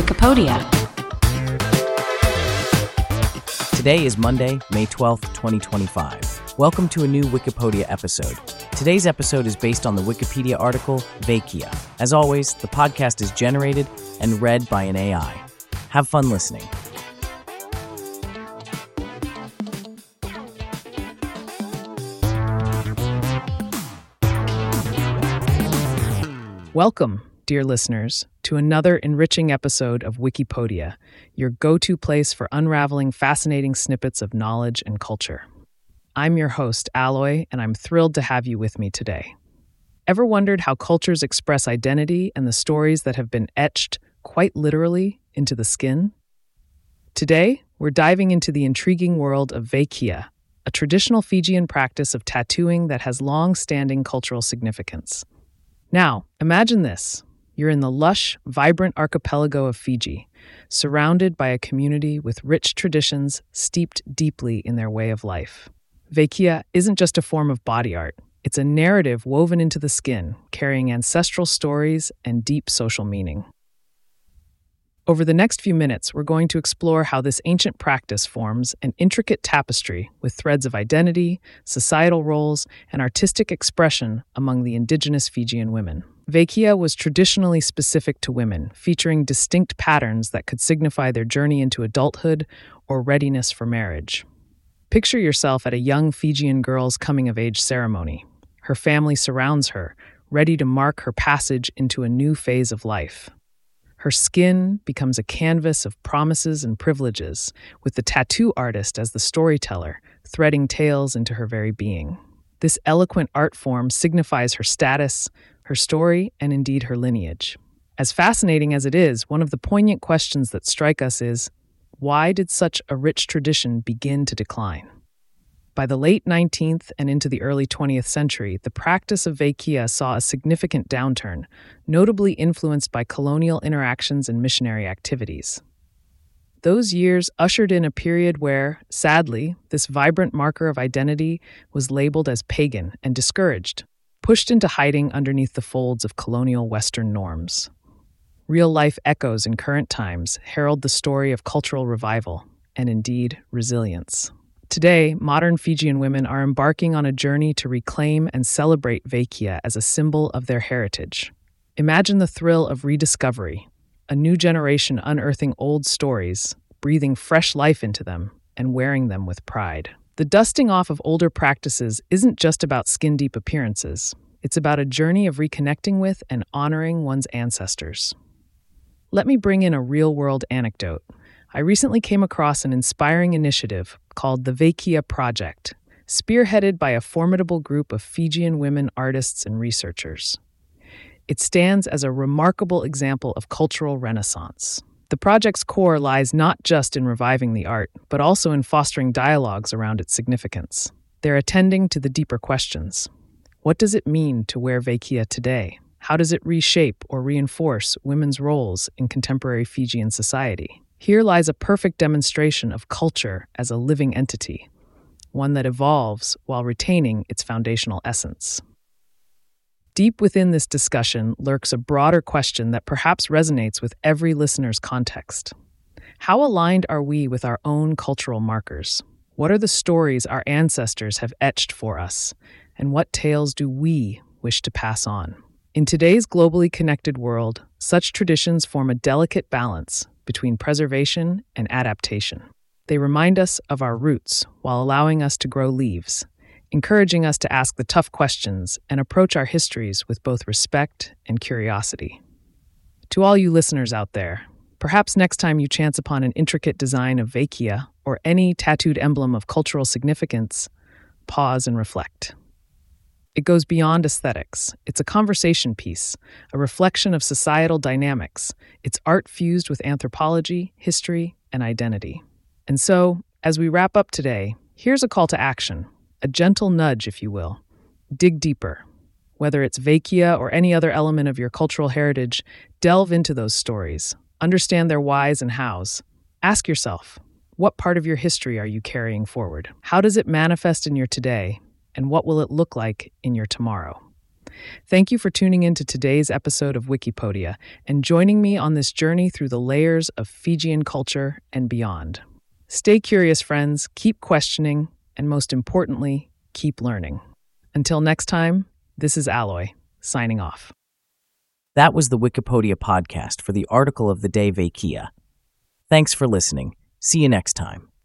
Wikipedia. Today is Monday, May 12th, 2025. Welcome to a new Wikipedia episode. Today's episode is based on the Wikipedia article, Vaikia. As always, the podcast is generated and read by an AI. Have fun listening. Welcome, dear listeners, to another enriching episode of Wikipedia, your go-to place for unraveling fascinating snippets of knowledge and culture. I'm your host, Alloy, and I'm thrilled to have you with me today. Ever wondered how cultures express identity and the stories that have been etched, quite literally, into the skin? Today, we're diving into the intriguing world of Vaikia, a traditional Fijian practice of tattooing that has long-standing cultural significance. Now, imagine this. You're in the lush, vibrant archipelago of Fiji, surrounded by a community with rich traditions steeped deeply in their way of life. Vaikia isn't just a form of body art. It's a narrative woven into the skin, carrying ancestral stories and deep social meaning. Over the next few minutes, we're going to explore how this ancient practice forms an intricate tapestry with threads of identity, societal roles, and artistic expression among the indigenous Fijian women. Vaikia was traditionally specific to women, featuring distinct patterns that could signify their journey into adulthood or readiness for marriage. Picture yourself at a young Fijian girl's coming-of-age ceremony. Her family surrounds her, ready to mark her passage into a new phase of life. Her skin becomes a canvas of promises and privileges, with the tattoo artist as the storyteller, threading tales into her very being. This eloquent art form signifies her status, her story, and indeed her lineage. As fascinating as it is, one of the poignant questions that strike us is, why did such a rich tradition begin to decline? By the late 19th and into the early 20th century, the practice of Vaikia saw a significant downturn, notably influenced by colonial interactions and missionary activities. Those years ushered in a period where, sadly, this vibrant marker of identity was labeled as pagan and discouraged, pushed into hiding underneath the folds of colonial Western norms. Real-life echoes in current times herald the story of cultural revival and, indeed, resilience. Today, modern Fijian women are embarking on a journey to reclaim and celebrate Vaikia as a symbol of their heritage. Imagine the thrill of rediscovery, a new generation unearthing old stories, breathing fresh life into them, and wearing them with pride. The dusting off of older practices isn't just about skin-deep appearances. It's about a journey of reconnecting with and honoring one's ancestors. Let me bring in a real-world anecdote. I recently came across an inspiring initiative called the Vaikia Project, spearheaded by a formidable group of Fijian women artists and researchers. It stands as a remarkable example of cultural renaissance. The project's core lies not just in reviving the art, but also in fostering dialogues around its significance. They're attending to the deeper questions. What does it mean to wear Vaikia today? How does it reshape or reinforce women's roles in contemporary Fijian society? Here lies a perfect demonstration of culture as a living entity, one that evolves while retaining its foundational essence. Deep within this discussion lurks a broader question that perhaps resonates with every listener's context. How aligned are we with our own cultural markers? What are the stories our ancestors have etched for us? And what tales do we wish to pass on? In today's globally connected world, such traditions form a delicate balance between preservation and adaptation. They remind us of our roots while allowing us to grow leaves, encouraging us to ask the tough questions and approach our histories with both respect and curiosity. To all you listeners out there, perhaps next time you chance upon an intricate design of Vaikia or any tattooed emblem of cultural significance, pause and reflect. It goes beyond aesthetics. It's a conversation piece, a reflection of societal dynamics. It's art fused with anthropology, history, and identity. And so, as we wrap up today, here's a call to action, a gentle nudge, if you will. Dig deeper. Whether it's Vaikia or any other element of your cultural heritage, delve into those stories. Understand their whys and hows. Ask yourself, what part of your history are you carrying forward? How does it manifest in your today? And what will it look like in your tomorrow? Thank you for tuning in to today's episode of Wikipedia and joining me on this journey through the layers of Fijian culture and beyond. Stay curious, friends, keep questioning, and most importantly, keep learning. Until next time, this is Alloy, signing off. That was the Wikipedia podcast for the article of the day Vaikia. Thanks for listening. See you next time.